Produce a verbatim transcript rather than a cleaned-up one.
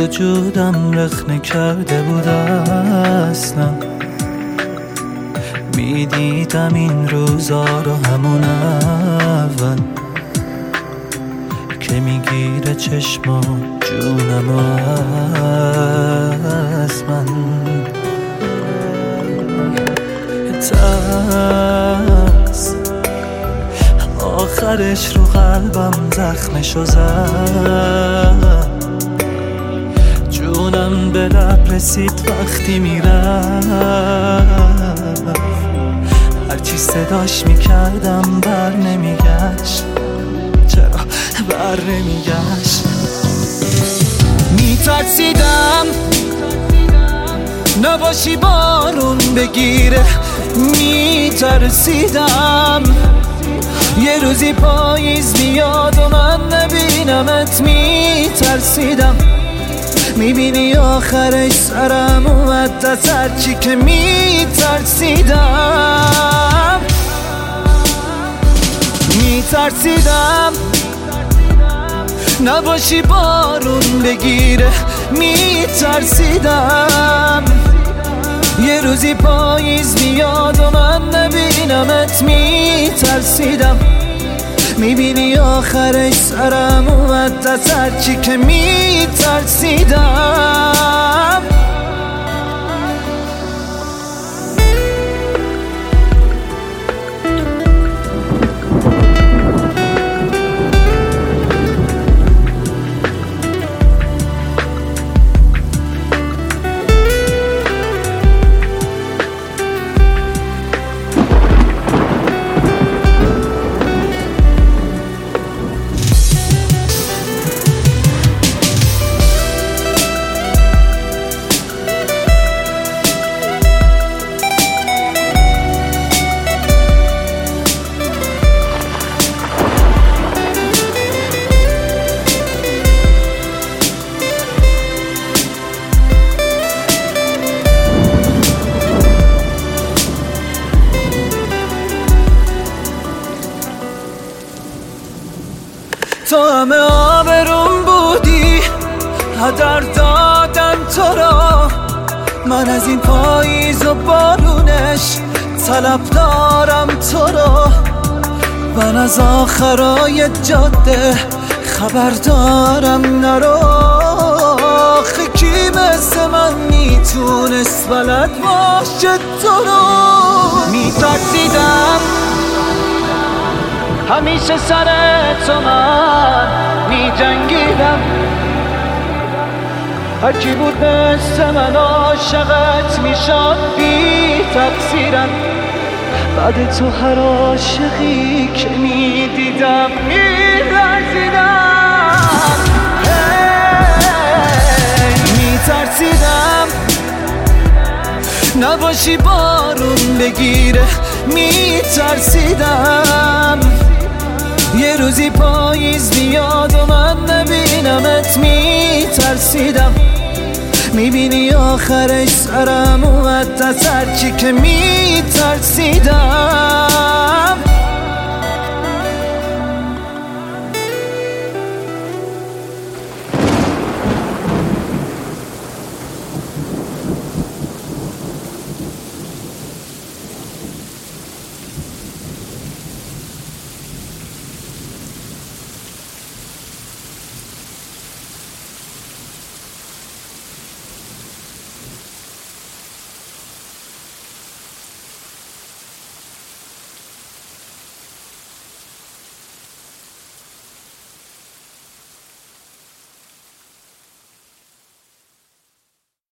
وجودم رخنه کرده بود اصلا. میدیدم این روزا رو همون اول که میگیره چشما جونم از من. ترس آخرش رو قلبم زخمشو زد. جونم به لب رسید وقتی میرفت. هرچی صداش میکردم بر نمیگشت. چرا بر نمیگشت؟ میترسیدم نباشی بارون بگیره. میترسیدم یه روزی پاییز بیاد و من نبینمت. میترسیدم میبینی آخرش سرم اومد از هرچی که میترسیدم. میترسیدم نباشی بارون بگیره. میترسیدم یه روزی پاییز بیاد و من نبینمت. میترسیدم میبینی آخرش سرم اومد از هرچی که میترسیدم. تو همه آبروم بودی، هدر دادن تو را. من از این پاییز و بارونش طلب دارم تو را. من از آخرای جاده خبر دارم نرو. آخه کی مثل من میتونست بلد باشه تو رو. میترسیدم همیشه سر تو من می جنگیدم. هرکی بود مثل من عاشقت می شد بی تقصیرم. بعد تو هر عاشقی که می دیدم می لرزیدم. می ترسیدم نباشی بارون بگیره. می ترسیدم یه روزی پاییز بیاد و من نبینمت. میترسیدم میبینی آخرش سرم اومد از هرچی که میترسیدم.